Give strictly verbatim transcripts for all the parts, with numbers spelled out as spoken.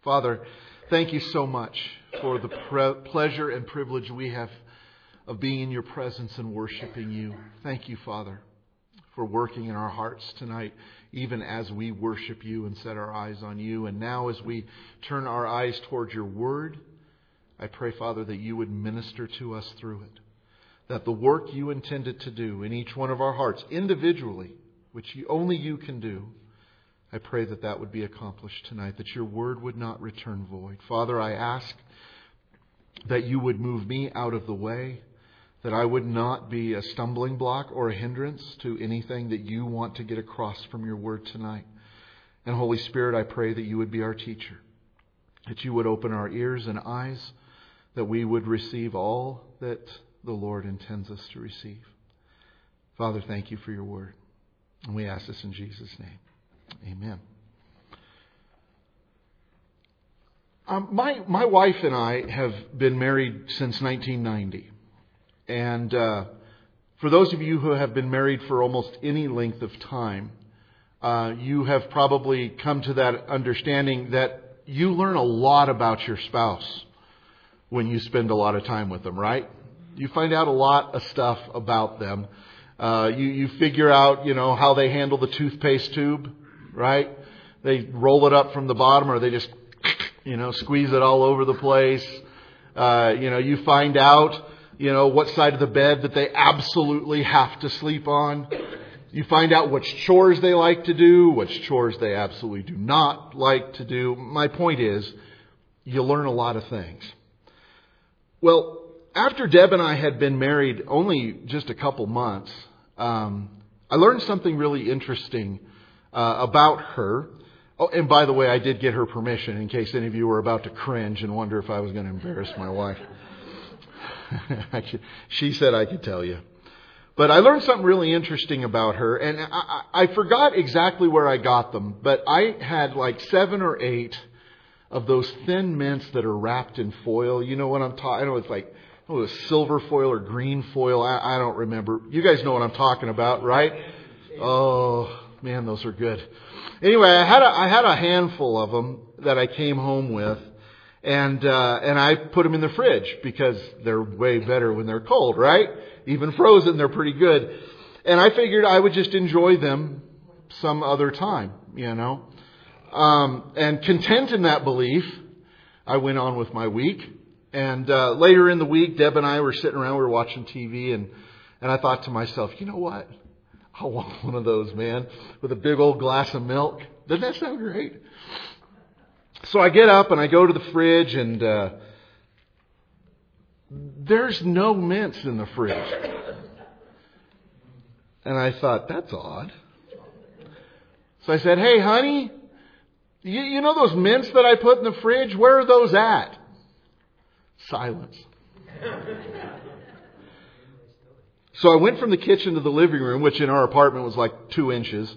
Father, thank you so much for the pre- pleasure and privilege we have of being in your presence and worshiping you. Thank you, Father, for working in our hearts tonight, even as we worship you and set our eyes on you. And now as we turn our eyes towards your word, I pray, Father, that you would minister to us through it. That the work you intended to do in each one of our hearts individually, which you, only you can do, I pray that that would be accomplished tonight, that your word would not return void. Father, I ask that you would move me out of the way, that I would not be a stumbling block or a hindrance to anything that you want to get across from your word tonight. And Holy Spirit, I pray that you would be our teacher, that you would open our ears and eyes, that we would receive all that the Lord intends us to receive. Father, thank you for your word. And we ask this in Jesus' name. Amen. Um, my my wife and I have been married since nineteen ninety. And uh, for those of you who have been married for almost any length of time, uh, you have probably come to that understanding that you learn a lot about your spouse when you spend a lot of time with them, right? You find out a lot of stuff about them. Uh, you, you figure out, you know, how they handle the toothpaste tube, right? They roll it up from the bottom, or they just, you know, squeeze it all over the place. Uh, you know, you find out, you know, what side of the bed that they absolutely have to sleep on. You find out which chores they like to do, which chores they absolutely do not like to do. My point is, you learn a lot of things. Well, after Deb and I had been married only just a couple months, um, I learned something really interesting uh, about her. Oh, and by the way, I did get her permission in case any of you were about to cringe and wonder if I was going to embarrass my wife. She said I could tell you. But I learned something really interesting about her, and I, I, I forgot exactly where I got them, but I had like seven or eight of those thin mints that are wrapped in foil. You know what I'm talking? I know it's like oh, silver foil or green foil. I, I don't remember. You guys know what I'm talking about, right? Oh man, those are good. Anyway, I had a, I had a handful of them that I came home with. And, uh, and I put them in the fridge because they're way better when they're cold, right? Even frozen, they're pretty good. And I figured I would just enjoy them some other time, you know. Um, and content in that belief, I went on with my week. And, uh, later in the week, Deb and I were sitting around, we were watching T V, and, and I thought to myself, you know what? I want one of those, man, with a big old glass of milk. Doesn't that sound great? So I get up and I go to the fridge, and uh, there's no mints in the fridge. And I thought, that's odd. So I said, hey, honey, you, you know those mints that I put in the fridge? Where are those at? Silence. So I went from the kitchen to the living room, which in our apartment was like two inches.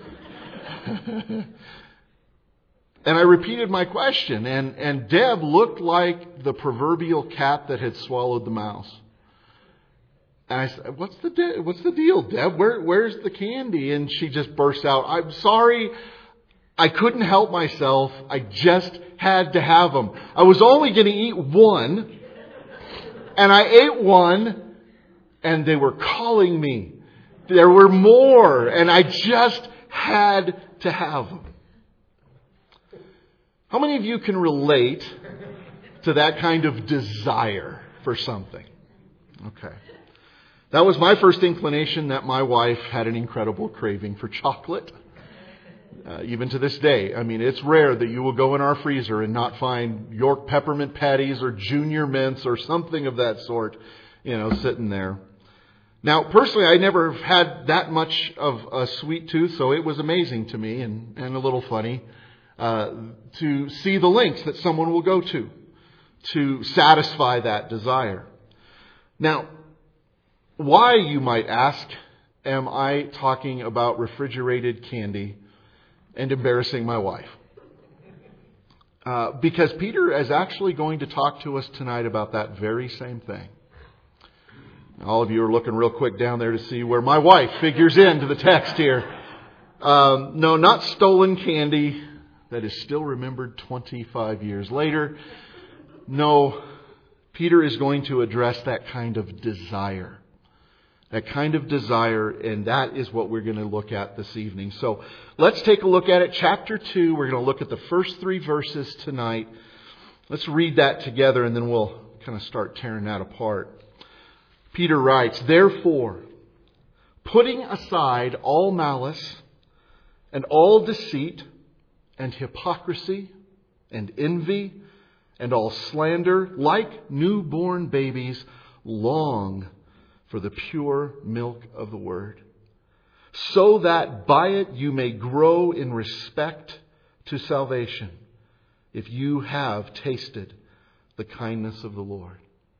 And I repeated my question, and, and Deb looked like the proverbial cat that had swallowed the mouse. And I said, what's the de- what's the deal, Deb? Where, where's the candy? And she just burst out, I'm sorry, I couldn't help myself. I just had to have them. I was only going to eat one, and I ate one, and they were calling me. There were more, and I just had to have them. How many of you can relate to that kind of desire for something? Okay. That was my first inclination that my wife had an incredible craving for chocolate. Uh, even to this day. I mean, it's rare that you will go in our freezer and not find York peppermint patties or Junior Mints or something of that sort, you know, sitting there. Now, personally, I never had that much of a sweet tooth, so it was amazing to me and, and a little funny. Uh, to see the lengths that someone will go to to satisfy that desire. Now, why, you might ask, am I talking about refrigerated candy and embarrassing my wife? Uh, because Peter is actually going to talk to us tonight about that very same thing. All of you are looking real quick down there to see where my wife figures into the text here. Um, no, not stolen candy. that is still remembered twenty-five years later. No, Peter is going to address that kind of desire. That kind of desire, and that is what we're going to look at this evening. So let's take a look at it. Chapter two, we're going to look at the first three verses tonight. Let's read that together and then we'll kind of start tearing that apart. Peter writes, "Therefore, putting aside all malice and all deceit and hypocrisy and envy and all slander, like newborn babies, long for the pure milk of the word, so that by it you may grow in respect to salvation, if you have tasted the kindness of the Lord."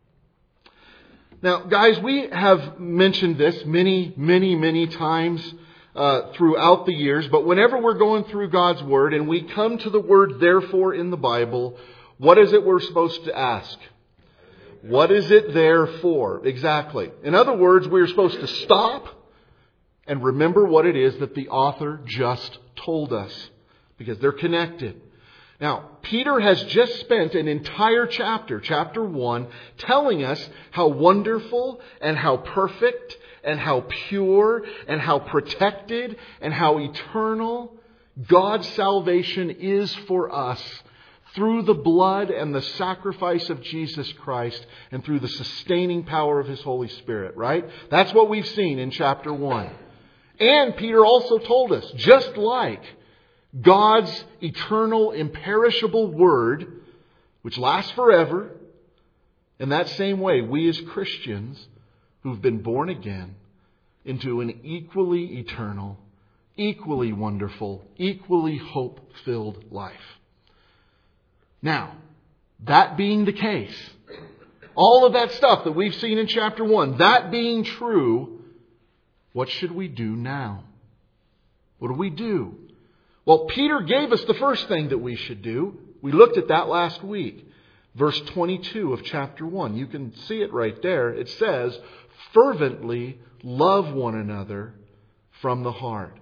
Now, guys, we have mentioned this many, many, many times uh, throughout the years, but whenever we're going through God's Word and we come to the word therefore in the Bible, what is it we're supposed to ask? What is it there for? Exactly. In other words, we're supposed to stop and remember what it is that the author just told us, because they're connected. Now, Peter has just spent an entire chapter, chapter one, telling us how wonderful and how perfect and how pure and how protected and how eternal God's salvation is for us through the blood and the sacrifice of Jesus Christ and through the sustaining power of His Holy Spirit, right? That's what we've seen in chapter one. And Peter also told us, just like God's eternal, imperishable Word, which lasts forever, in that same way, we as Christians who've been born again into an equally eternal, equally wonderful, equally hope-filled life. Now, that being the case, all of that stuff that we've seen in chapter one, that being true, what should we do now? What do we do? Well, Peter gave us the first thing that we should do. We looked at that last week. Verse twenty-two of chapter one. You can see it right there. It says, "Fervently love one another from the heart."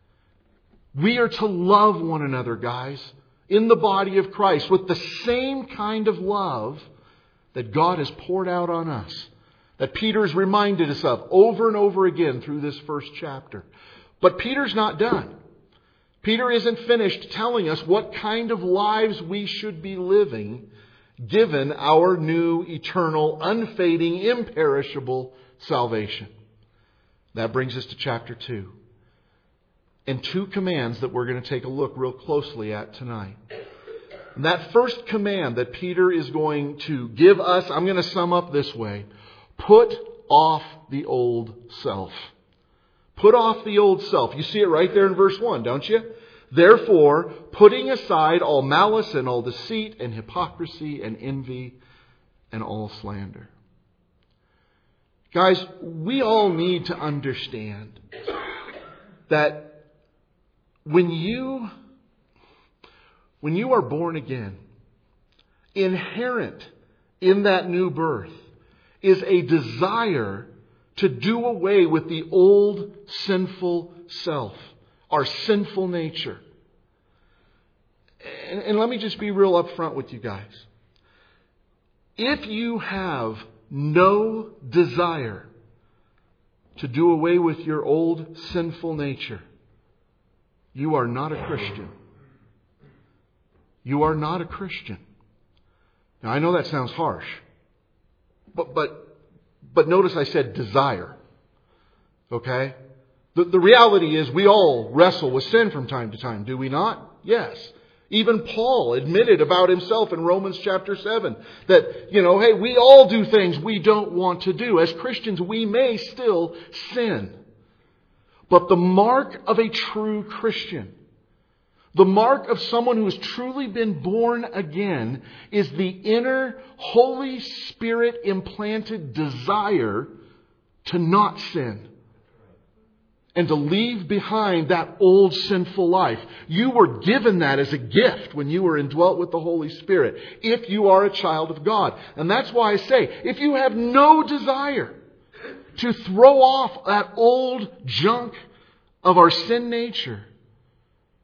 We are to love one another, guys, in the body of Christ with the same kind of love that God has poured out on us, that Peter's reminded us of over and over again through this first chapter. But Peter's not done. Peter isn't finished telling us what kind of lives we should be living given our new, eternal, unfading, imperishable salvation. That brings us to chapter two. And two commands that we're going to take a look real closely at tonight. And that first command that Peter is going to give us, I'm going to sum up this way. Put off the old self. Put off the old self. You see it right there in verse one, don't you? "Therefore, putting aside all malice and all deceit and hypocrisy and envy and all slander." Guys, we all need to understand that when you, when you are born again, inherent in that new birth is a desire to do away with the old sinful self, our sinful nature. And, and let me just be real upfront with you guys. If you have no desire to do away with your old sinful nature, you are not a Christian. You are not a Christian. Now, I know that sounds harsh, but but but notice I said desire. Okay? The, the reality is we all wrestle with sin from time to time, do we not? Yes. Even Paul admitted about himself in Romans chapter seven that, you know, hey, we all do things we don't want to do. As Christians, we may still sin. But the mark of a true Christian, the mark of someone who has truly been born again, is the inner Holy Spirit implanted desire to not sin and to leave behind that old sinful life. You were given that as a gift when you were indwelt with the Holy Spirit, if you are a child of God. And that's why I say, if you have no desire to throw off that old junk of our sin nature,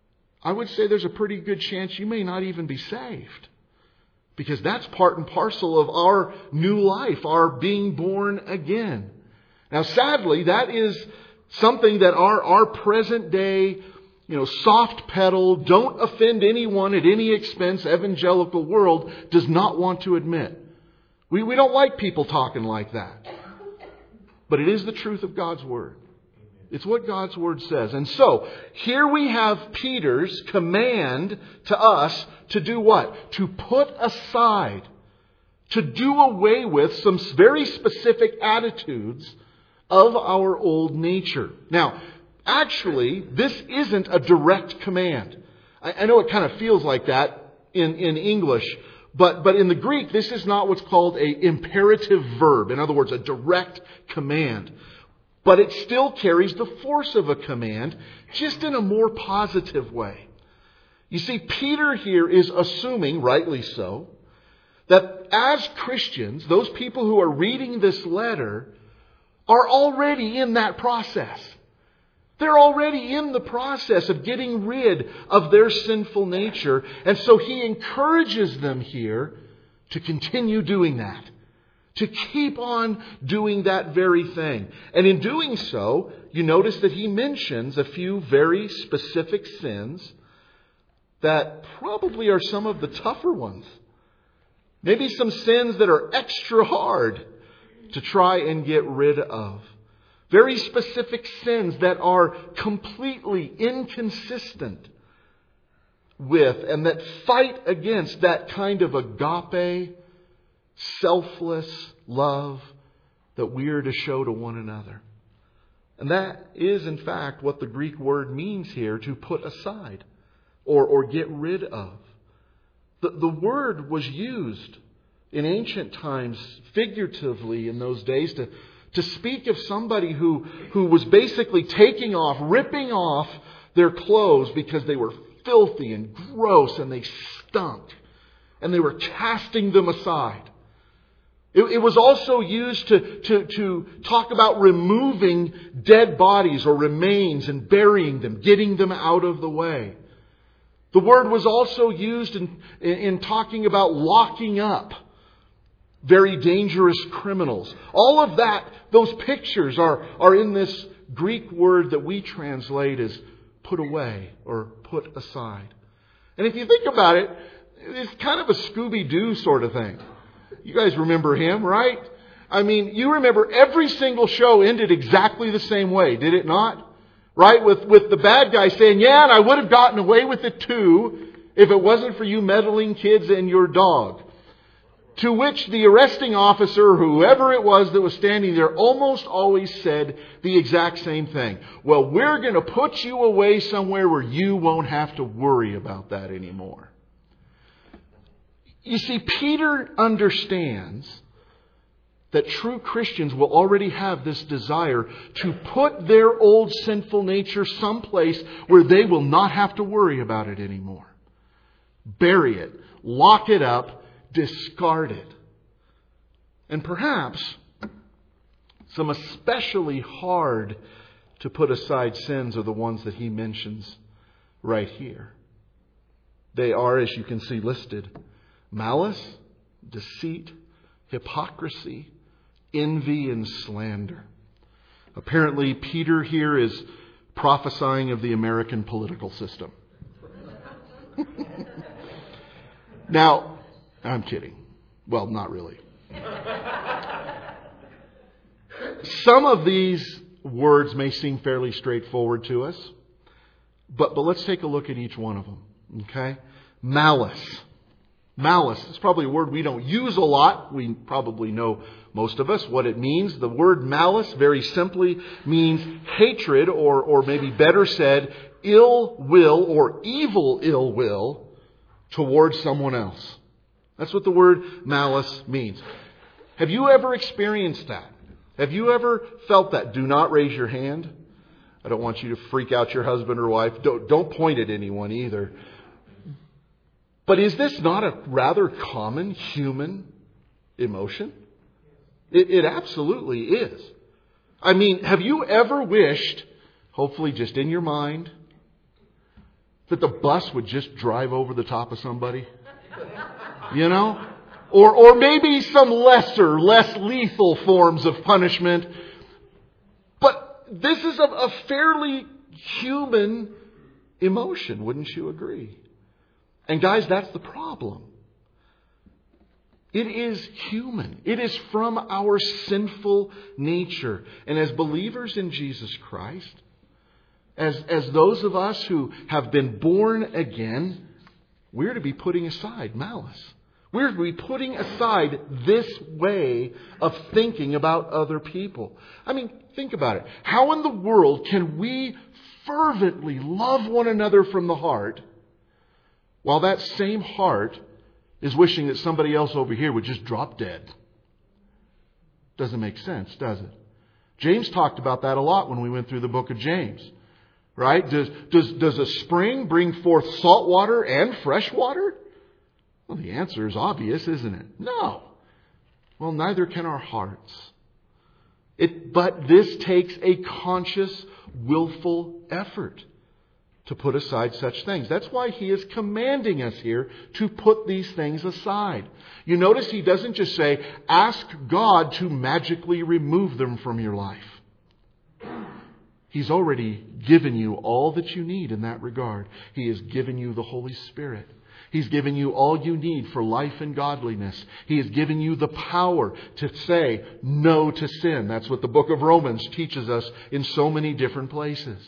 I would say there's a pretty good chance you may not even be saved. Because that's part and parcel of our new life, our being born again. Now, sadly, that is something that our, our present day, you know, soft pedal, don't offend anyone at any expense evangelical world does not want to admit. We, we don't like people talking like that. But it is the truth of God's Word. It's what God's Word says. And so, here we have Peter's command to us to do what? To put aside, to do away with some very specific attitudes of our old nature. Now, actually, this isn't a direct command. I, I know it kind of feels like that in, in English, but, but in the Greek, this is not what's called an imperative verb. In other words, a direct command. But it still carries the force of a command, just in a more positive way. You see, Peter here is assuming, rightly so, that as Christians, those people who are reading this letter are already in that process. They're already in the process of getting rid of their sinful nature. And so he encourages them here to continue doing that. To keep on doing that very thing. And in doing so, you notice that he mentions a few very specific sins that probably are some of the tougher ones. Maybe some sins that are extra hard to try and get rid of. Very specific sins that are completely inconsistent with and that fight against that kind of agape, selfless love that we are to show to one another. And that is, in fact, what the Greek word means here, to put aside or, or get rid of. The, the word was used in ancient times, figuratively in those days, to, to speak of somebody who, who was basically taking off, ripping off their clothes because they were filthy and gross and they stunk. And they were casting them aside. It, it was also used to, to, to talk about removing dead bodies or remains and burying them, getting them out of the way. The word was also used in, in, in talking about locking up very dangerous criminals. All of that, those pictures are, are in this Greek word that we translate as put away or put aside. And if you think about it, it's kind of a Scooby-Doo sort of thing. You guys remember him, right? I mean, you remember every single show ended exactly the same way, did it not? Right? With, with the bad guy saying, yeah, and I would have gotten away with it too if it wasn't for you meddling kids and your dog. To which the arresting officer, whoever it was that was standing there, almost always said the exact same thing. Well, we're going to put you away somewhere where you won't have to worry about that anymore. You see, Peter understands that true Christians will already have this desire to put their old sinful nature someplace where they will not have to worry about it anymore. Bury it, lock it up, discard it. And perhaps some especially hard to put aside sins are the ones that he mentions right here. They are, as you can see listed, malice, deceit, hypocrisy, envy, and slander. Apparently, Peter here is prophesying of the American political system. Now, I'm kidding. Well, not really. Some of these words may seem fairly straightforward to us, but, but let's take a look at each one of them. Okay? Malice. Malice is probably a word we don't use a lot. We probably know, most of us, what it means. The word malice very simply means hatred, or, or maybe better said, ill will or evil ill will towards someone else. That's what the word malice means. Have you ever experienced that? Have you ever felt that? Do not raise your hand. I don't want you to freak out your husband or wife. Don't, don't point at anyone either. But is this not a rather common human emotion? It, it absolutely is. I mean, have you ever wished, hopefully just in your mind, that the bus would just drive over the top of somebody? You know? Or, or maybe some lesser, less lethal forms of punishment. But this is a, a fairly human emotion, wouldn't you agree? And guys, that's the problem. It is human. It is from our sinful nature. And as believers in Jesus Christ, as, as those of us who have been born again, we're to be putting aside malice. We're to be putting aside this way of thinking about other people. I mean, think about it. How in the world can we fervently love one another from the heart while that same heart is wishing that somebody else over here would just drop dead? Doesn't make sense, does it? James talked about that a lot when we went through the book of James. Right? Does, does, does a spring bring forth salt water and fresh water? Well, the answer is obvious, isn't it? No. Well, neither can our hearts. It, but this takes a conscious, willful effort to put aside such things. That's why he is commanding us here to put these things aside. You notice he doesn't just say, ask God to magically remove them from your life. He's already given you all that you need in that regard. He has given you the Holy Spirit. He's given you all you need for life and godliness. He has given you the power to say no to sin. That's what the book of Romans teaches us in so many different places.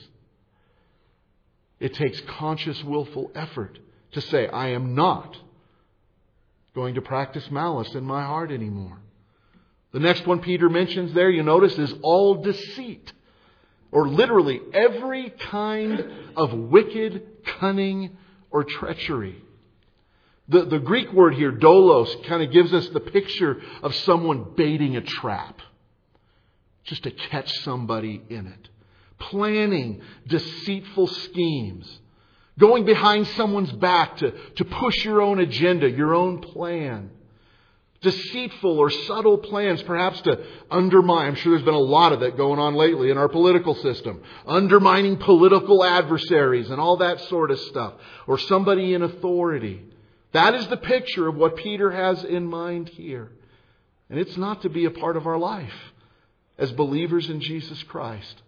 It takes conscious, willful effort to say, I am not going to practice malice in my heart anymore. The next one Peter mentions there, you notice, is all deceit. Or literally every kind of wicked, cunning, or treachery. The, the Greek word here, doulos, kind of gives us the picture of someone baiting a trap. Just to catch somebody in it. Planning deceitful schemes. Going behind someone's back to, to push your own agenda, your own plan. Deceitful or subtle plans, perhaps to undermine. I'm sure there's been a lot of that going on lately in our political system. Undermining political adversaries and all that sort of stuff. Or somebody in authority. That is the picture of what Peter has in mind here. And it's not to be a part of our life as believers in Jesus Christ.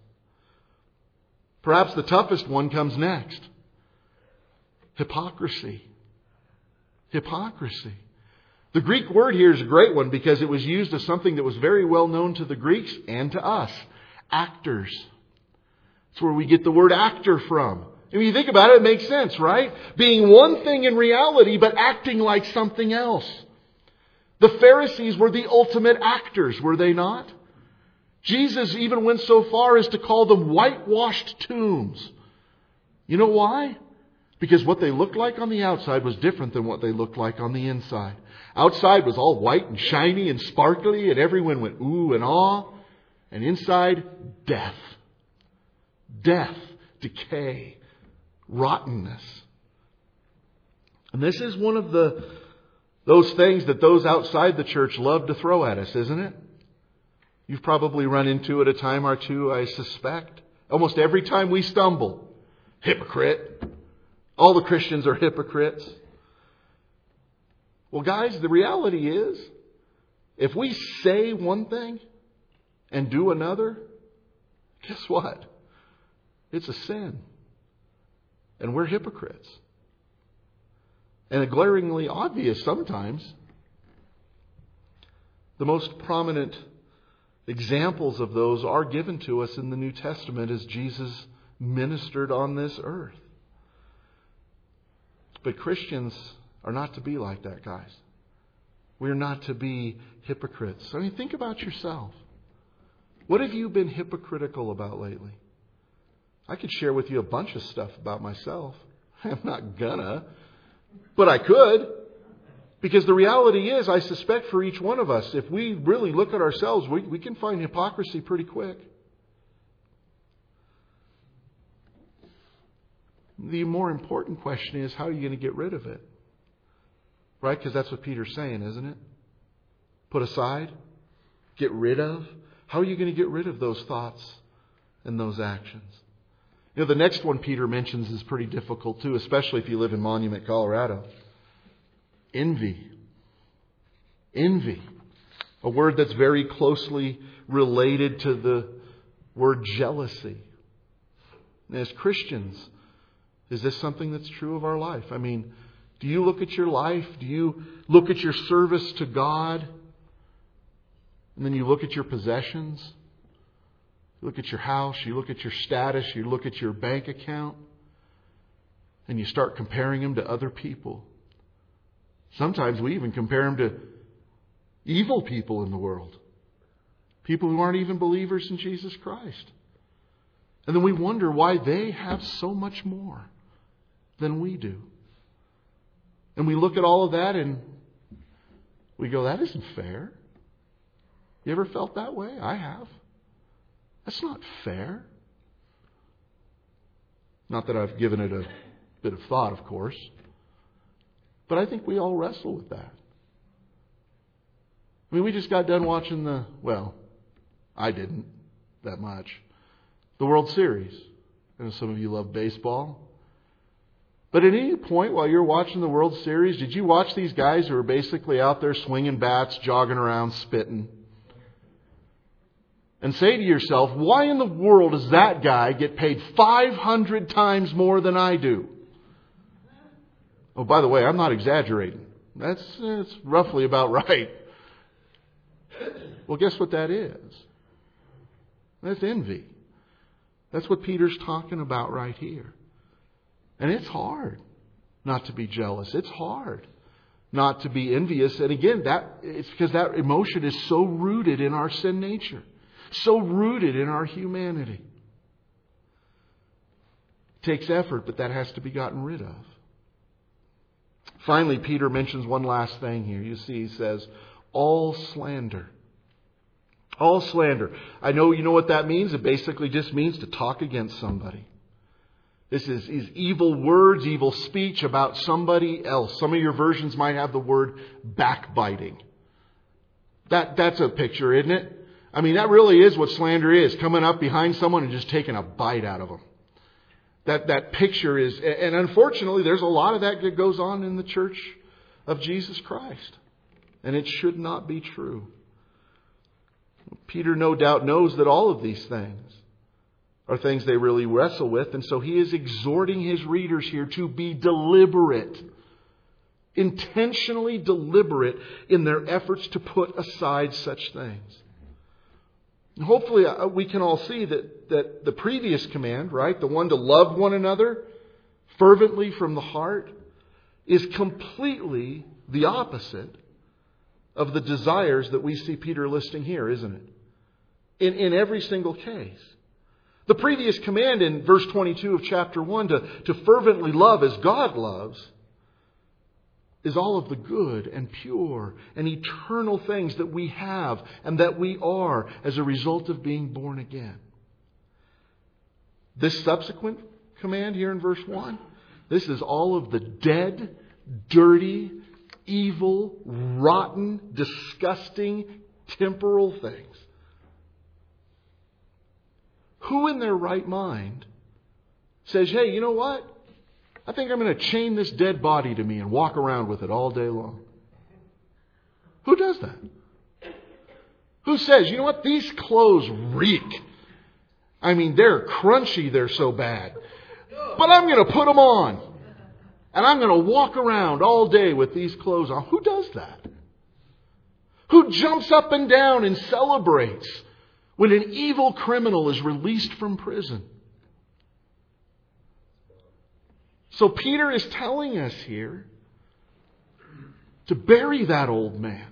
Perhaps the toughest one comes next. Hypocrisy. Hypocrisy. The Greek word here is a great one because it was used as something that was very well known to the Greeks and to us. Actors. That's where we get the word actor from. And when you think about it, it makes sense, right? Being one thing in reality, but acting like something else. The Pharisees were the ultimate actors, were they not? Jesus even went so far as to call them whitewashed tombs. You know why? Because what they looked like on the outside was different than what they looked like on the inside. Outside was all white and shiny and sparkly, and everyone went ooh and ah. And inside, death. Death, decay, rottenness. And this is one of the those things that those outside the church love to throw at us, isn't it? You've probably run into it a time or two, I suspect. Almost every time we stumble. Hypocrite. All the Christians are hypocrites. Well, guys, the reality is, if we say one thing and do another, guess what? It's a sin. And we're hypocrites. And glaringly obvious sometimes. The most prominent examples of those are given to us in the New Testament as Jesus ministered on this earth. But Christians are not to be like that, guys. We're not to be hypocrites. I mean, think about yourself. What have you been hypocritical about lately? I could share with you a bunch of stuff about myself. I'm not gonna, but I could. Because the reality is, I suspect for each one of us, if we really look at ourselves, we, we can find hypocrisy pretty quick. The more important question is, how are you going to get rid of it? Right? Because that's what Peter's saying, isn't it? Put aside, get rid of. How are you going to get rid of those thoughts and those actions? You know, the next one Peter mentions is pretty difficult too, especially if you live in Monument, Colorado. Envy. Envy. A word that's very closely related to the word jealousy. And as Christians, is this something that's true of our life? I mean, do you look at your life? Do you look at your service to God? And then you look at your possessions? You look at your house, you look at your status, you look at your bank account, and you start comparing them to other people. Sometimes we even compare them to evil people in the world. People who aren't even believers in Jesus Christ. And then we wonder why they have so much more than we do. And we look at all of that and we go, that isn't fair. You ever felt that way? I have. That's not fair. Not that I've given it a bit of thought, of course. But I think we all wrestle with that. I mean, we just got done watching the, well, I didn't that much, the World Series. I know some of you love baseball. But at any point while you're watching the World Series, did you watch these guys who are basically out there swinging bats, jogging around, spitting? And say to yourself, why in the world does that guy get paid five hundred times more than I do? Oh, by the way, I'm not exaggerating. That's, that's roughly about right. Well, guess what that is? That's envy. That's what Peter's talking about right here. And it's hard not to be jealous. It's hard not to be envious. And again, that it's because that emotion is so rooted in our sin nature. So rooted in our humanity. It takes effort, but that has to be gotten rid of. Finally, Peter mentions one last thing here. You see, he says, all slander. All slander. I know you know what that means. It basically just means to talk against somebody. This is, is evil words, evil speech about somebody else. Some of your versions might have the word backbiting. That, that's a picture, isn't it? I mean, that really is what slander is. Coming up behind someone and just taking a bite out of them. That, that picture is, and unfortunately, there's a lot of that that goes on in the church of Jesus Christ. And it should not be true. Peter no doubt knows that all of these things are things they really wrestle with. And so he is exhorting his readers here to be deliberate. Intentionally deliberate in their efforts to put aside such things. And hopefully we can all see that, that the previous command, right, the one to love one another fervently from the heart, is completely the opposite of the desires that we see Peter listing here, isn't it? In, in every single case. The previous command in verse twenty-two of chapter one to, to fervently love as God loves is all of the good and pure and eternal things that we have and that we are as a result of being born again. This subsequent command here in verse one, this is all of the dead, dirty, evil, rotten, disgusting, temporal things. Who in their right mind says, hey, you know what? I think I'm going to chain this dead body to me and walk around with it all day long. Who does that? Who says, you know what? These clothes reek. I mean, they're crunchy. They're so bad. But I'm going to put them on. And I'm going to walk around all day with these clothes on. Who does that? Who jumps up and down and celebrates when an evil criminal is released from prison? So Peter is telling us here to bury that old man,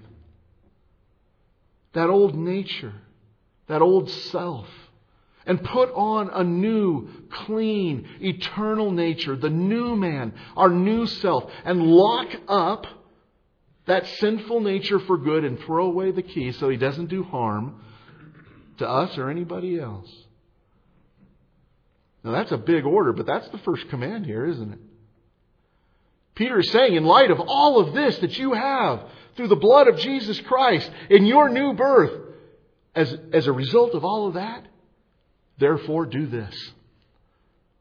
that old nature, that old self, and put on a new, clean, eternal nature, the new man, our new self, and lock up that sinful nature for good and throw away the key so he doesn't do harm to us or anybody else. Now that's a big order, but that's the first command here, isn't it? Peter is saying, in light of all of this that you have through the blood of Jesus Christ in your new birth, as, as a result of all of that, therefore do this.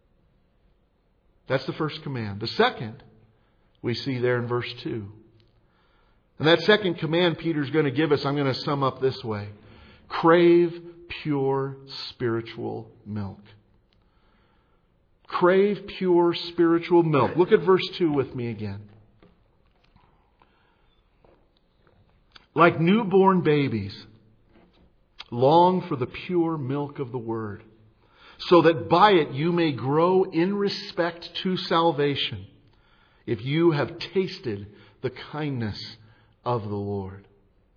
That's the first command. The second, we see there in verse two. And that second command Peter's going to give us, I'm going to sum up this way. Crave pure spiritual milk. Crave pure spiritual milk. Look at verse two with me again. Like newborn babies, long for the pure milk of the Word, so that by it you may grow in respect to salvation, if you have tasted the kindness of the Lord.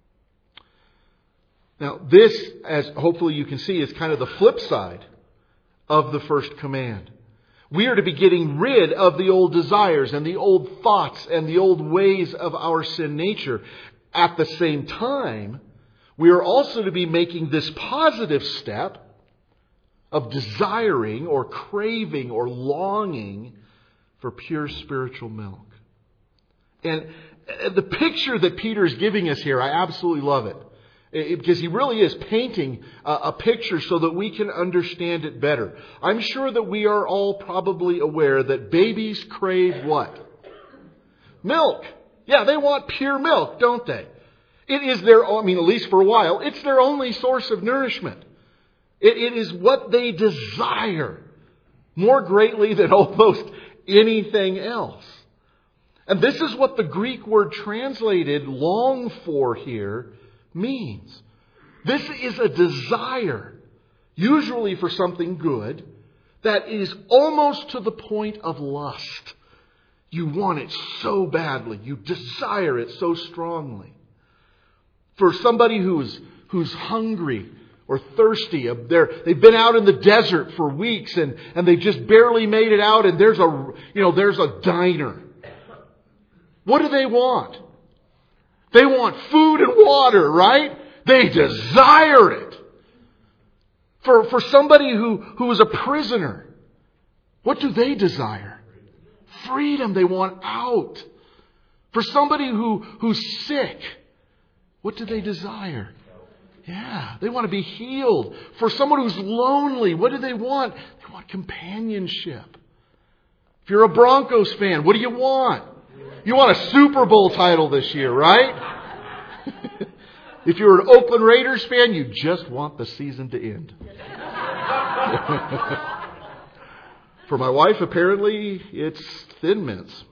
Now, this, as hopefully you can see, is kind of the flip side of the first command. We are to be getting rid of the old desires and the old thoughts and the old ways of our sin nature. At the same time, we are also to be making this positive step of desiring or craving or longing for pure spiritual milk. And the picture that Peter is giving us here, I absolutely love it. It, because he really is painting a, a picture so that we can understand it better. I'm sure that we are all probably aware that babies crave what? Milk. Yeah, they want pure milk, don't they? It is their, I mean, at least for a while, it's their only source of nourishment. It, it is what they desire more greatly than almost anything else. And this is what the Greek word translated long for here means. This is a desire, usually for something good, that is almost to the point of lust. You want it so badly. You desire it so strongly. For somebody who's who's hungry or thirsty, they're, they've been out in the desert for weeks and, and they've just barely made it out, and there's a you know there's a diner. What do they want? They want food and water, right? They desire it. For, for somebody who, who is a prisoner, what do they desire? Freedom. They want out. For somebody who, who's sick, what do they desire? Yeah, they want to be healed. For someone who's lonely, what do they want? They want companionship. If you're a Broncos fan, what do you want? You want a Super Bowl title this year, right? If you're an Oakland Raiders fan, you just want the season to end. For my wife, apparently, it's Thin Mints.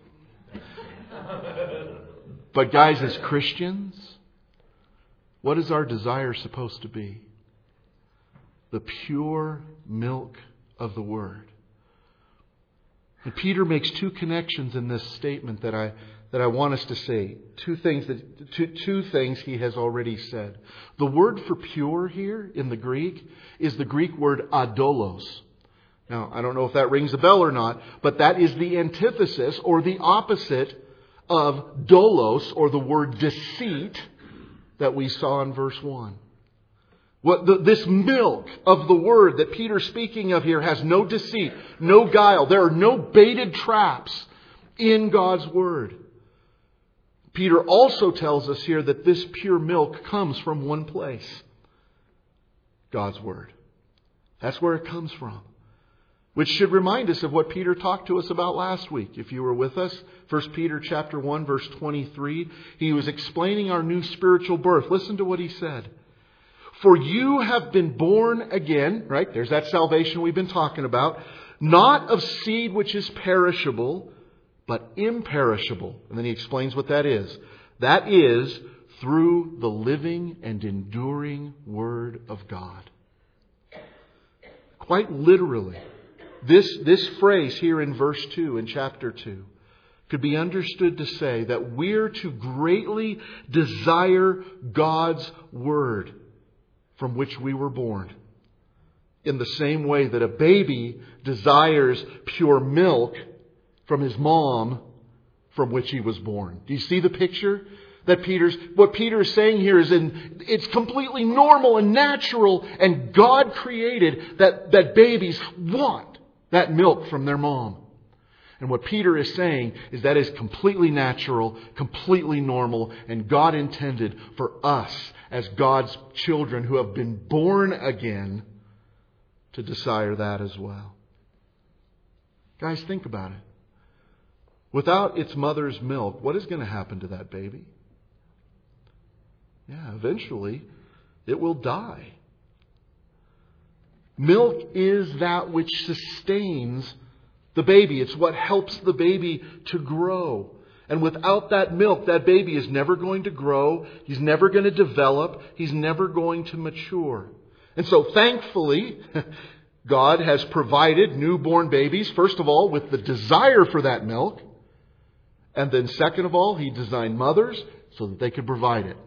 But guys, as Christians, what is our desire supposed to be? The pure milk of the Word. And Peter makes two connections in this statement that I that I want us to say. Two things that two, two things he has already said. The word for pure here in the Greek is the Greek word adolos. Now, I don't know if that rings a bell or not, but that is the antithesis or the opposite of dolos, or the word deceit, that we saw in verse one. What the, this milk of the Word that Peter's speaking of here has no deceit, no guile. There are no baited traps in God's Word. Peter also tells us here that this pure milk comes from one place. God's Word. That's where it comes from. Which should remind us of what Peter talked to us about last week. If you were with us, First Peter chapter one, verse twenty-three, he was explaining our new spiritual birth. Listen to what he said. For you have been born again, right? There's that salvation we've been talking about. Not of seed which is perishable, but imperishable. And then he explains what that is. That is through the living and enduring Word of God. Quite literally, this, this phrase here in verse two, in chapter two, could be understood to say that we're to greatly desire God's Word, from which we were born. In the same way that a baby desires pure milk from his mom, from which he was born. Do you see the picture? That Peter's, what Peter is saying here is in, it's completely normal and natural, and God created that, that babies want that milk from their mom. And what Peter is saying is that is completely natural, completely normal, and God intended for us as God's children who have been born again to desire that as well. Guys, think about it. Without its mother's milk, what is going to happen to that baby? Yeah, eventually it will die. Milk is that which sustains the baby. It's what helps the baby to grow. And without that milk, that baby is never going to grow. He's never going to develop. He's never going to mature. And so thankfully, God has provided newborn babies, first of all, with the desire for that milk. And then second of all, He designed mothers so that they could provide it.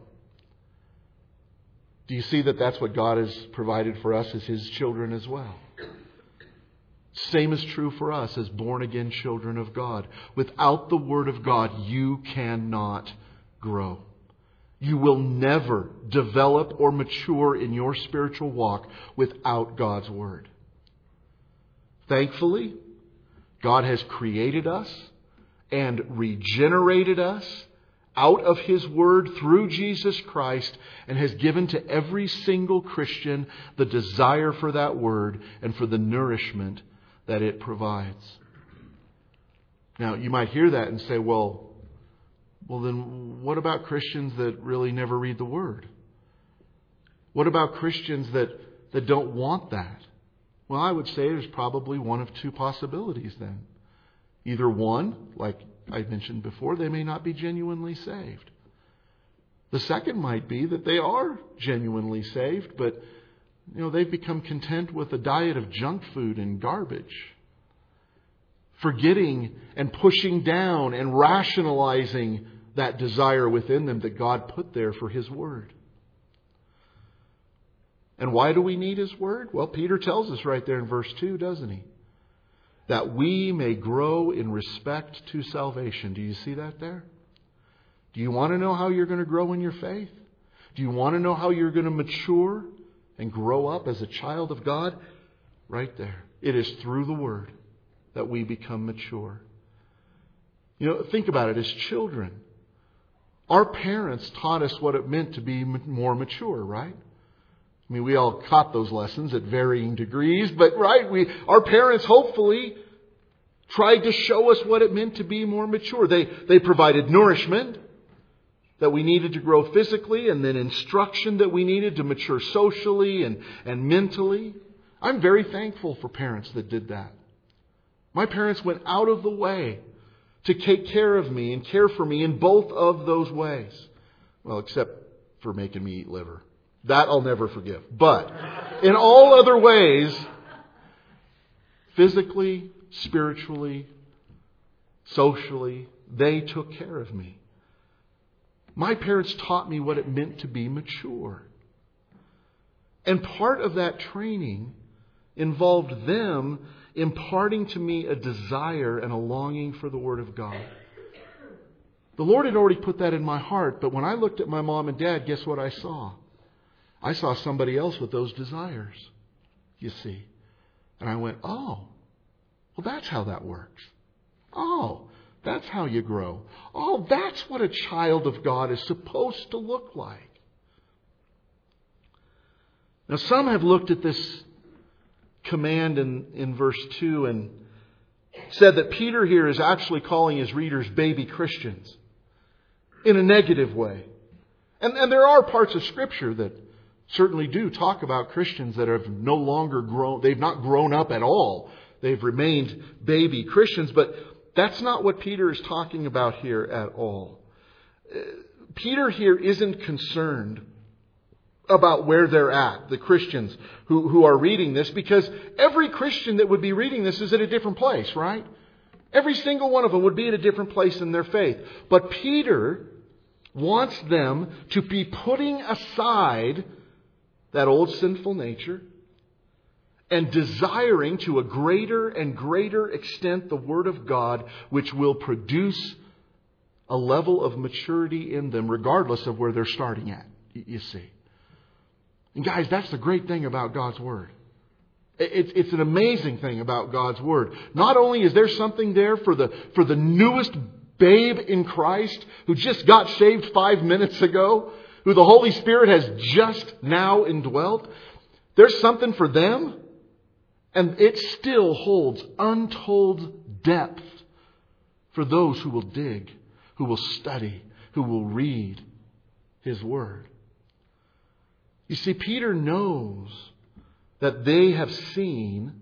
Do you see that that's what God has provided for us as His children as well? Same is true for us as born-again children of God. Without the Word of God, you cannot grow. You will never develop or mature in your spiritual walk without God's Word. Thankfully, God has created us and regenerated us out of His Word through Jesus Christ, and has given to every single Christian the desire for that Word and for the nourishment that it provides. Now, you might hear that and say, well, well then what about Christians that really never read the Word? What about Christians that, that don't want that? Well, I would say there's probably one of two possibilities then. Either one, like I mentioned before, they may not be genuinely saved. The second might be that they are genuinely saved, but you know, they've become content with a diet of junk food and garbage, forgetting and pushing down and rationalizing that desire within them that God put there for His Word. And why do we need His Word? Well, Peter tells us right there in verse two, doesn't he? That we may grow in respect to salvation. Do you see that there? Do you want to know how you're going to grow in your faith? Do you want to know how you're going to mature and grow up as a child of God? Right there. It is through the Word that we become mature. You know, think about it. As children, our parents taught us what it meant to be more mature, right? I mean, we all caught those lessons at varying degrees, but right, we, our parents hopefully tried to show us what it meant to be more mature. They, they provided nourishment that we needed to grow physically, and then instruction that we needed to mature socially and, and mentally. I'm very thankful for parents that did that. My parents went out of the way to take care of me and care for me in both of those ways. Well, except for making me eat liver. That I'll never forgive. But in all other ways, physically, spiritually, socially, they took care of me. My parents taught me what it meant to be mature. And part of that training involved them imparting to me a desire and a longing for the Word of God. The Lord had already put that in my heart, but when I looked at my mom and dad, guess what I saw? I saw somebody else with those desires, you see. And I went, oh, well, that's how that works. Oh, that's how you grow. Oh, that's what a child of God is supposed to look like. Now, some have looked at this command in, in verse two and said that Peter here is actually calling his readers baby Christians in a negative way. And, and there are parts of Scripture that certainly do talk about Christians that have no longer grown, they've not grown up at all. They've remained baby Christians, but that's not what Peter is talking about here at all. Peter here isn't concerned about where they're at, the Christians who, who are reading this, because every Christian that would be reading this is at a different place, right? Every single one of them would be at a different place in their faith. But Peter wants them to be putting aside that old sinful nature and desiring to a greater and greater extent the Word of God, which will produce a level of maturity in them regardless of where they're starting at, you see. And guys, that's the great thing about God's Word. It's, it's an amazing thing about God's Word. Not only is there something there for the, for the newest babe in Christ who just got saved five minutes ago, who the Holy Spirit has just now indwelt, there's something for them, and it still holds untold depth for those who will dig, who will study, who will read His Word. You see, Peter knows that they have seen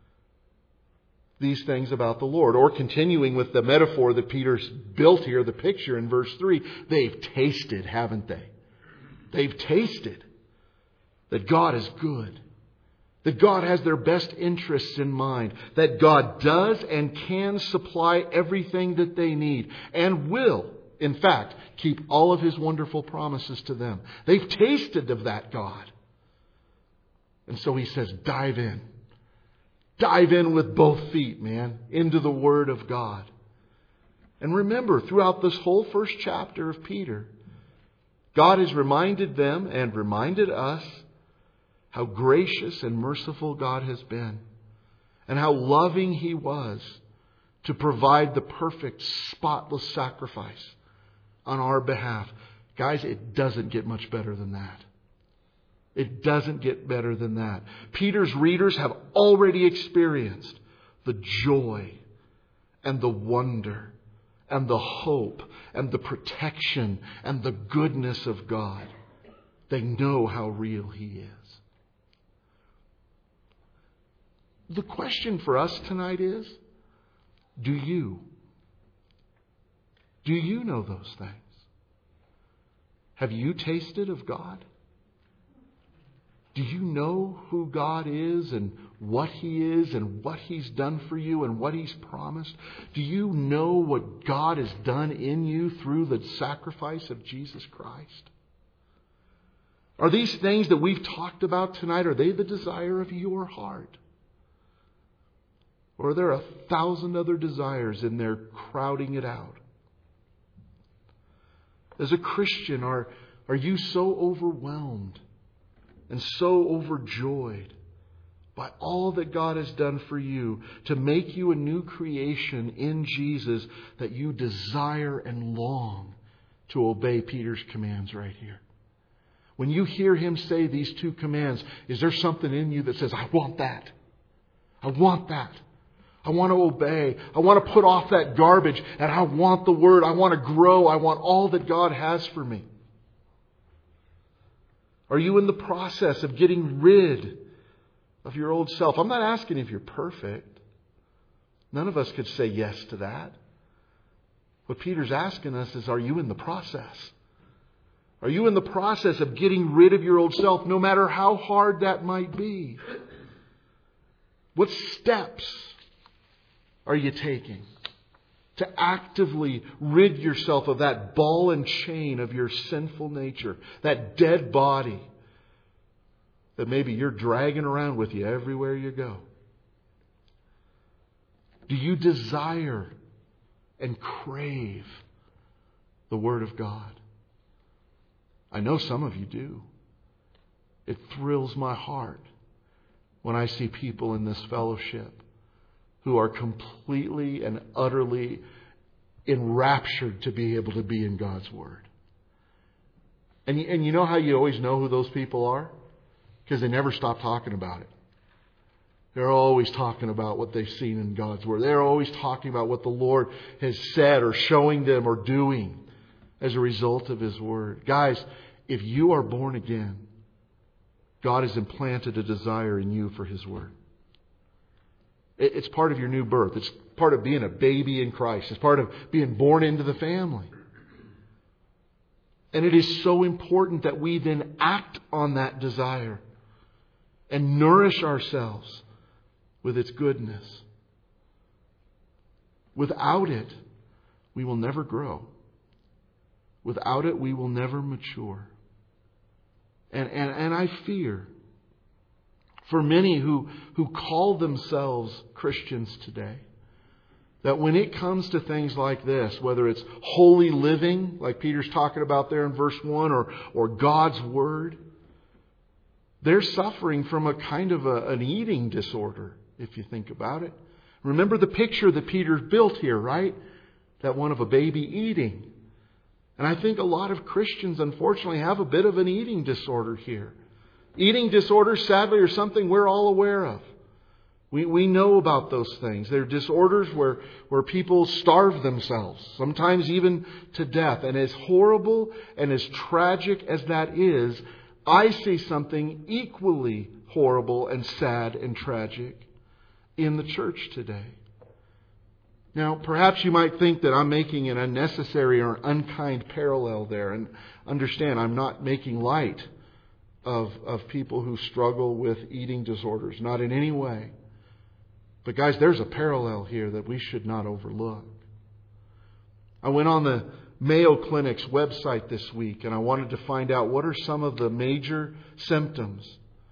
these things about the Lord. Or continuing with the metaphor that Peter's built here, the picture in verse three, they've tasted, haven't they? They've tasted that God is good. That God has their best interests in mind. That God does and can supply everything that they need. And will, in fact, keep all of His wonderful promises to them. They've tasted of that God. And so he says, dive in. Dive in with both feet, man, into the Word of God. And remember, throughout this whole first chapter of Peter, God has reminded them and reminded us how gracious and merciful God has been, and how loving He was to provide the perfect, spotless sacrifice on our behalf. Guys, it doesn't get much better than that. It doesn't get better than that. Peter's readers have already experienced the joy and the wonder and the hope and the protection and the goodness of God. They know how real He is. The question for us tonight is, do you? Do you know those things? Have you tasted of God? Do you know who God is and what He is and what He's done for you and what He's promised? Do you know what God has done in you through the sacrifice of Jesus Christ? Are these things that we've talked about tonight, are they the desire of your heart? Or are there a thousand other desires in there crowding it out? As a Christian, are, are you so overwhelmed and so overjoyed by all that God has done for you to make you a new creation in Jesus that you desire and long to obey Peter's commands right here? When you hear him say these two commands, is there something in you that says, I want that? I want that. I want to obey. I want to put off that garbage, and I want the Word. I want to grow. I want all that God has for me. Are you in the process of getting rid of your old self? I'm not asking if you're perfect. None of us could say yes to that. What Peter's asking us is, are you in the process? Are you in the process of getting rid of your old self, no matter how hard that might be? What steps are you taking to actively rid yourself of that ball and chain of your sinful nature, that dead body that maybe you're dragging around with you everywhere you go? Do you desire and crave the Word of God? I know some of you do. It thrills my heart when I see people in this fellowship who are completely and utterly enraptured to be able to be in God's Word. And, and you know how you always know who those people are? Because they never stop talking about it. They're always talking about what they've seen in God's Word. They're always talking about what the Lord has said or showing them or doing as a result of His Word. Guys, if you are born again, God has implanted a desire in you for His Word. It's part of your new birth. It's part of being a baby in Christ. It's part of being born into the family. And it is so important that we then act on that desire and nourish ourselves with its goodness. Without it, we will never grow. Without it, we will never mature. And, and, and I fear for many who, who call themselves Christians today, that when it comes to things like this, whether it's holy living, like Peter's talking about there in verse one, or, or God's Word, they're suffering from a kind of a, an eating disorder, if you think about it. Remember the picture that Peter built here, right? That one of a baby eating. And I think a lot of Christians, unfortunately, have a bit of an eating disorder here. Eating disorders, sadly, are something we're all aware of. We we know about those things. They're disorders where, where people starve themselves, sometimes even to death. And as horrible and as tragic as that is, I see something equally horrible and sad and tragic in the church today. Now, perhaps you might think that I'm making an unnecessary or unkind parallel there. And understand, I'm not making light of, of people who struggle with eating disorders. Not in any way. But guys, there's a parallel here that we should not overlook. I went on the Mayo Clinic's website this week and I wanted to find out what are some of the major symptoms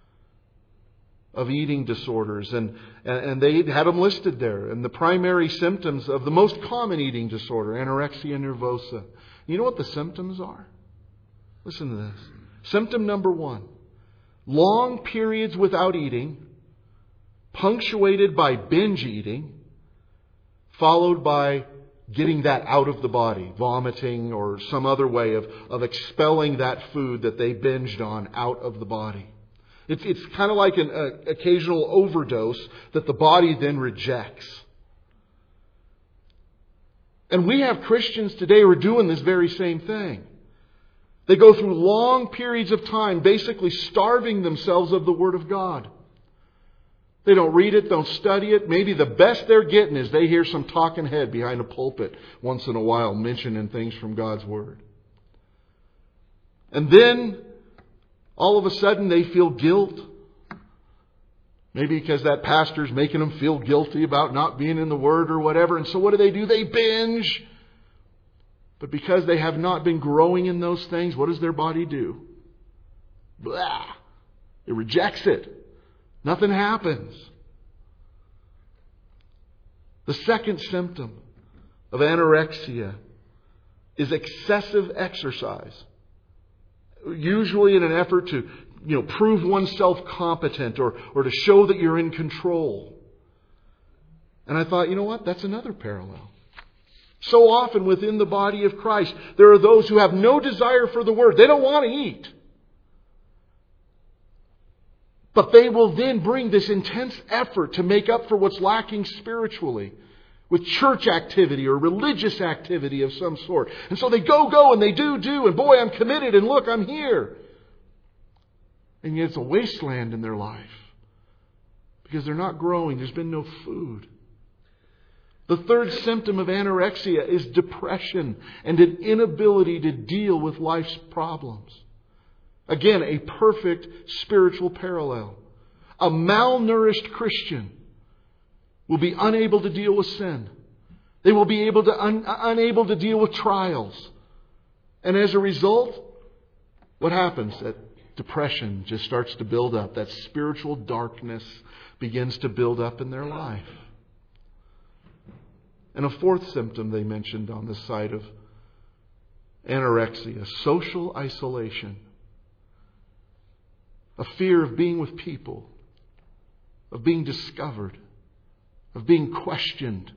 of eating disorders. And, and they had them listed there. And the primary symptoms of the most common eating disorder, anorexia nervosa. You know what the symptoms are? Listen to this. Symptom number one. Long periods without eating, punctuated by binge eating, followed by getting that out of the body, vomiting or some other way of, of expelling that food that they binged on out of the body. It's, it's kind of like an uh, occasional overdose that the body then rejects. And we have Christians today who are doing this very same thing. They go through long periods of time basically starving themselves of the Word of God. They don't read it, don't study it. Maybe the best they're getting is they hear some talking head behind a pulpit once in a while mentioning things from God's Word. And then, all of a sudden, they feel guilt. Maybe because that pastor's making them feel guilty about not being in the Word or whatever. And so what do they do? They binge. But because they have not been growing in those things, what does their body do? Blah. It rejects it. Nothing happens. The second symptom of anorexia is excessive exercise. Usually in an effort to, you know, prove oneself competent or, or to show that you're in control. And I thought, you know what? That's another parallel. So often within the body of Christ, there are those who have no desire for the Word. They don't want to eat. But they will then bring this intense effort to make up for what's lacking spiritually with church activity or religious activity of some sort. And so they go, go, and they do, do, and boy, I'm committed, and look, I'm here. And yet it's a wasteland in their life because they're not growing. There's been no food. The third symptom of anorexia is depression and an inability to deal with life's problems. Again, a perfect spiritual parallel. A malnourished Christian will be unable to deal with sin. They will be able to un, unable to deal with trials. And as a result, what happens? That depression just starts to build up. That spiritual darkness begins to build up in their life. And a fourth symptom they mentioned on the side of anorexia, social isolation. A fear of being with people, of being discovered, of being questioned.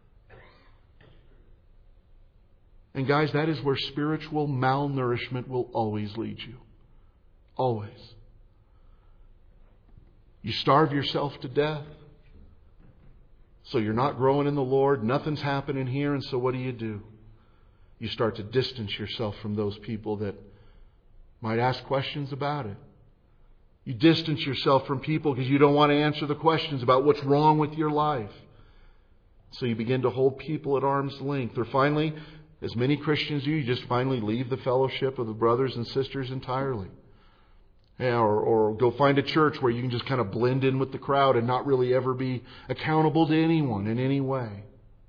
And guys, that is where spiritual malnourishment will always lead you. Always. You starve yourself to death. So you're not growing in the Lord. Nothing's happening here. And so what do you do? You start to distance yourself from those people that might ask questions about it. You distance yourself from people because you don't want to answer the questions about what's wrong with your life. So you begin to hold people at arm's length. Or finally, as many Christians do, you just finally leave the fellowship of the brothers and sisters entirely. Yeah, or, or go find a church where you can just kind of blend in with the crowd and not really ever be accountable to anyone in any way.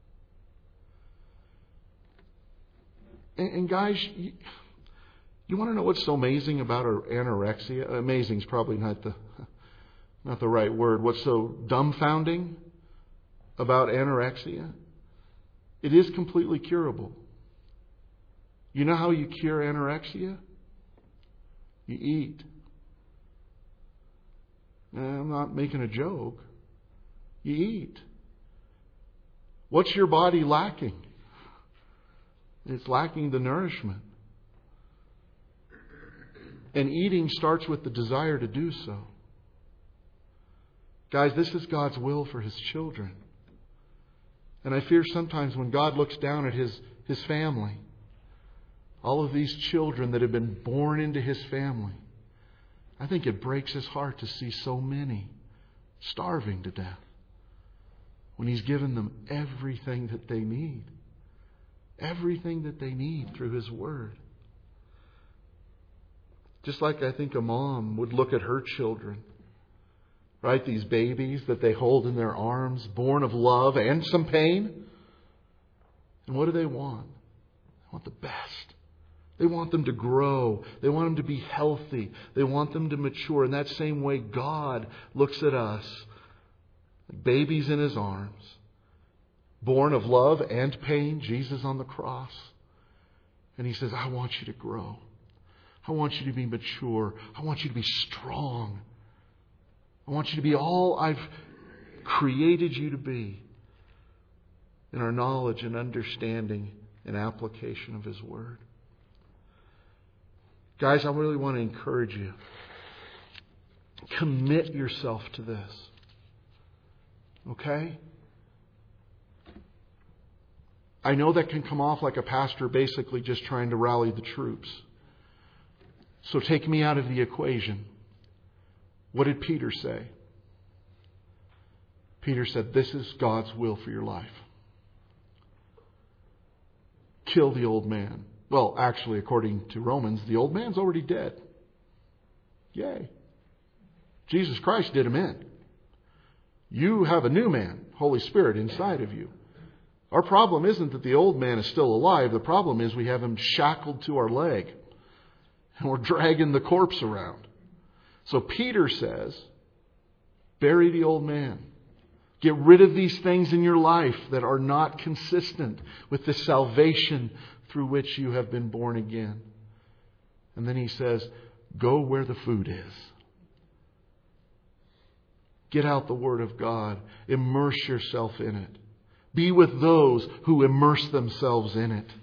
And, and guys, you, you want to know what's so amazing about anorexia? Amazing is probably not the not the right word. What's so dumbfounding about anorexia? It is completely curable. You know how you cure anorexia? You eat. I'm not making a joke. You eat. What's your body lacking? It's lacking the nourishment. And eating starts with the desire to do so. Guys, this is God's will for His children. And I fear sometimes when God looks down at His, His family, all of these children that have been born into His family, I think it breaks His heart to see so many starving to death when He's given them everything that they need. Everything that they need through His Word. Just like I think a mom would look at her children, right? These babies that they hold in their arms, born of love and some pain. And what do they want? They want the best. They want them to grow. They want them to be healthy. They want them to mature. In that same way, God looks at us, babies in His arms, born of love and pain, Jesus on the cross. And He says, I want you to grow. I want you to be mature. I want you to be strong. I want you to be all I've created you to be in our knowledge and understanding and application of His Word. Guys, I really want to encourage you. Commit yourself to this. Okay? I know that can come off like a pastor basically just trying to rally the troops. So take me out of the equation. What did Peter say? Peter said, this is God's will for your life. Kill the old man. Well, actually, according to Romans, the old man's already dead. Yay. Jesus Christ did him in. You have a new man, Holy Spirit, inside of you. Our problem isn't that the old man is still alive. The problem is we have him shackled to our leg. And we're dragging the corpse around. So Peter says, bury the old man. Get rid of these things in your life that are not consistent with the salvation through which you have been born again. And then he says, go where the food is. Get out the Word of God. Immerse yourself in it. Be with those who immerse themselves in it.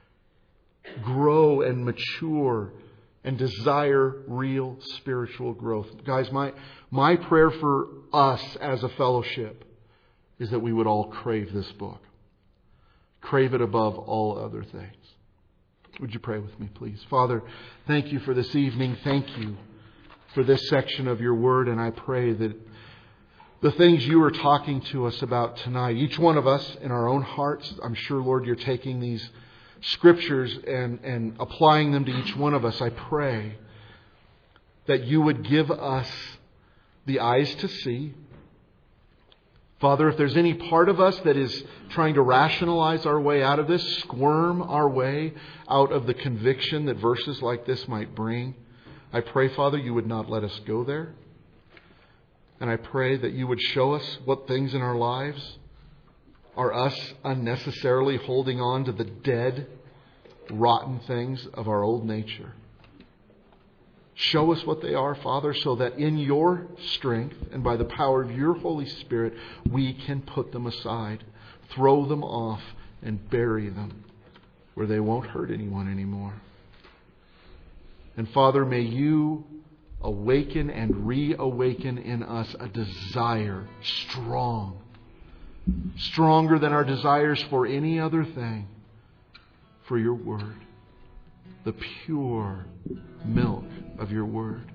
Grow and mature and desire real spiritual growth. Guys, my, my prayer for us as a fellowship is that we would all crave this book. Crave it above all other things. Would you pray with me, please? Father, thank you for this evening. Thank you for this section of your Word. And I pray that the things you are talking to us about tonight, each one of us in our own hearts, I'm sure, Lord, you're taking these Scriptures and, and applying them to each one of us. I pray that you would give us the eyes to see. Father, if there's any part of us that is trying to rationalize our way out of this, squirm our way out of the conviction that verses like this might bring, I pray, Father, you would not let us go there. And I pray that you would show us what things in our lives are us unnecessarily holding on to the dead, rotten things of our old nature. Show us what they are, Father, so that in your strength and by the power of your Holy Spirit, we can put them aside, throw them off, and bury them where they won't hurt anyone anymore. And Father, may you awaken and reawaken in us a desire, strong, stronger than our desires for any other thing, for your Word, the pure milk of your Word.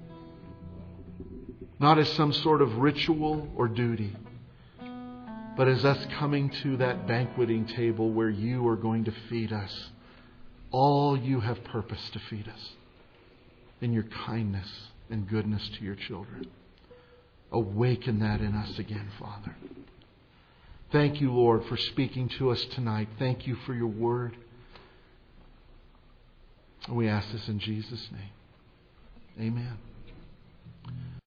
Not as some sort of ritual or duty, but as us coming to that banqueting table where you are going to feed us all you have purposed to feed us in your kindness and goodness to your children. Awaken that in us again, Father. Thank you, Lord, for speaking to us tonight. Thank you for your Word. We ask this in Jesus' name. Amen.